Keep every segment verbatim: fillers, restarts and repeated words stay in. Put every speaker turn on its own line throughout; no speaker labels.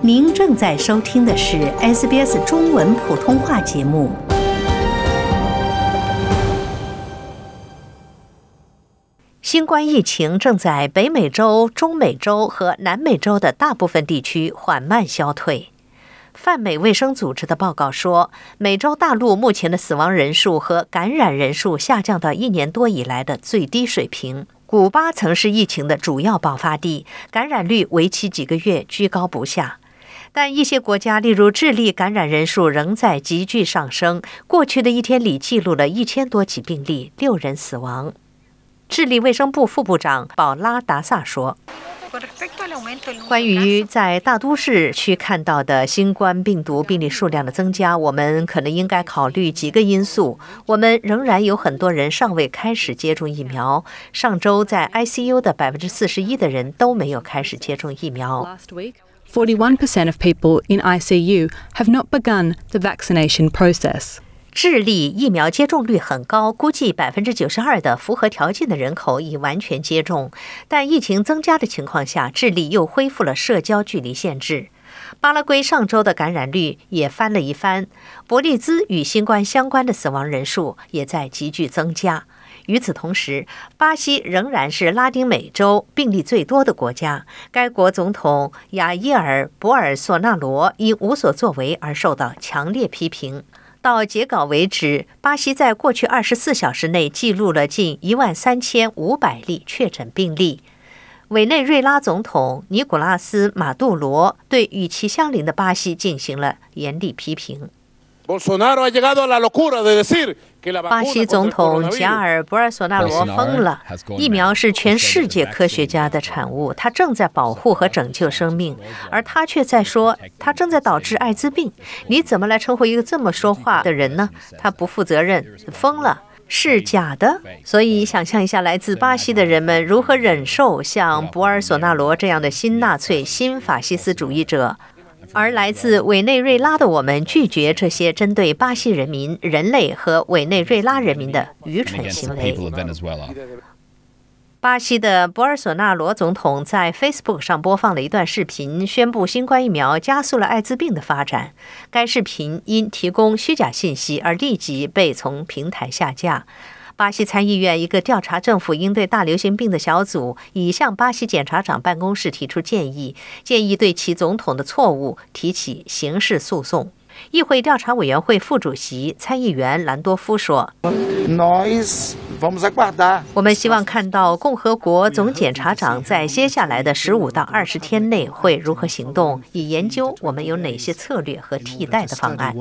您正在收听的是 S B S 中文普通话节目。新冠疫情正在北美洲、中美洲和南美洲的大部分地区缓慢消退。泛美卫生组织的报告说，美洲大陆目前的死亡人数和感染人数下降到一年多以来的最低水平。古巴曾是疫情的主要爆发地，感染率为期几个月居高不下。但一些国家，例如智利，感染人数仍在急剧上升，过去的一天里记录了一千多起病例，六人死亡。智利卫生部副部长保拉达萨说，关于在大都市区看到的新冠病毒病例数量的增加，我们可能应该考虑几个因素。我们仍然有很多人尚未开始接种疫苗。上周在 I C U 的 百分之四十一 的人都没有开始接种疫苗。
forty-one percent of people in I C U have not begun the vaccination process.
智利疫苗接种率很高，估计 百分之九十二 的符合条件的人口已完全接种。但疫情增加的情况下，智利又恢复了社交距离限制。巴拉圭上周的感染率也翻了一番，伯利兹与新冠相关的死亡人数也在急剧增加。与此同时，巴西仍然是拉丁美洲病例最多的国家。该国总统亚伊尔·博尔索纳罗因无所作为而受到强烈批评。到截稿为止，巴西在过去二十四小时内记录了近一万三千五百例确诊病例。委内瑞拉总统尼古拉斯·马杜罗对与其相邻的巴西进行了严厉批评。巴西总统贾尔·博尔索纳罗疯了，疫苗是全世界科学家的产物，他正在保护和拯救生命，而他却在说他正在导致艾滋病。你怎么来称呼一个这么说话的人呢？他不负责任，疯了。是假的，所以想象一下，来自巴西的人们如何忍受像博尔索纳罗这样的新纳粹、新法西斯主义者。而来自委内瑞拉的我们拒绝这些针对巴西人民、人类和委内瑞拉人民的愚蠢行为。巴西的博尔索纳罗总统在 Facebook 上播放了一段视频，宣布新冠疫苗加速了艾滋病的发展。该视频因提供虚假信息而立即被从平台下架。巴西参议院一个调查政府应对大流行病的小组已向巴西检察长办公室提出建议，建议对其总统的错误提起刑事诉讼。议会调查委员会副主席参议员兰多夫说，我们希望看到共和国总检察长在接下来的十五到二十天内会如何行动，以研究我们有哪些策略和替代的方案。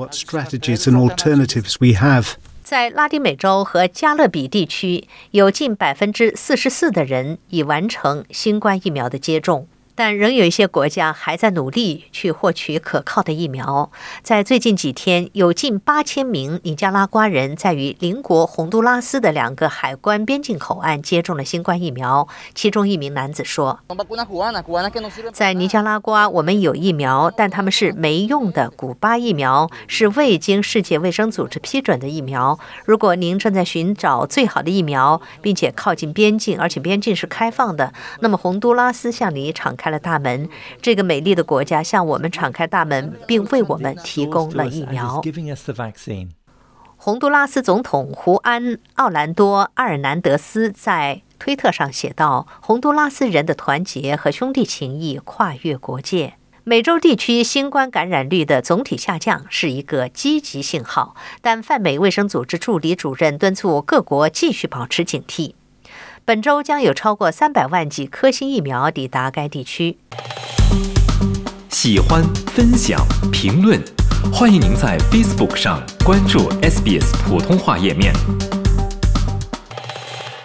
在拉丁美洲和加勒比地区，有近 百分之四十四 的人已完成新冠疫苗的接种。但仍有一些国家还在努力去获取可靠的疫苗。在最近几天，有近八千名尼加拉瓜人在与邻国洪都拉斯的两个海关边境口岸接种了新冠疫苗。其中一名男子说，在尼加拉瓜我们有疫苗，但他们是没用的古巴疫苗，是未经世界卫生组织批准的疫苗。如果您正在寻找最好的疫苗，并且靠近边境，而且边境是开放的，那么洪都拉斯向你敞开了大门。这个美丽的国家向我们敞开大门，并为我们提供了疫苗。洪都拉斯总统胡安·奥兰多·阿尔南德斯在推特上写道，洪都拉斯人的团结和兄弟情谊跨越国界。美洲地区新冠感染率的总体下降是一个积极信号，但泛美卫生组织助理主任敦促各国继续保持警惕。本周将有超过三百万剂科兴疫苗抵达该地区。
喜欢、分享、评论，欢迎您在 Facebook 上关注 S B S 普通话页面。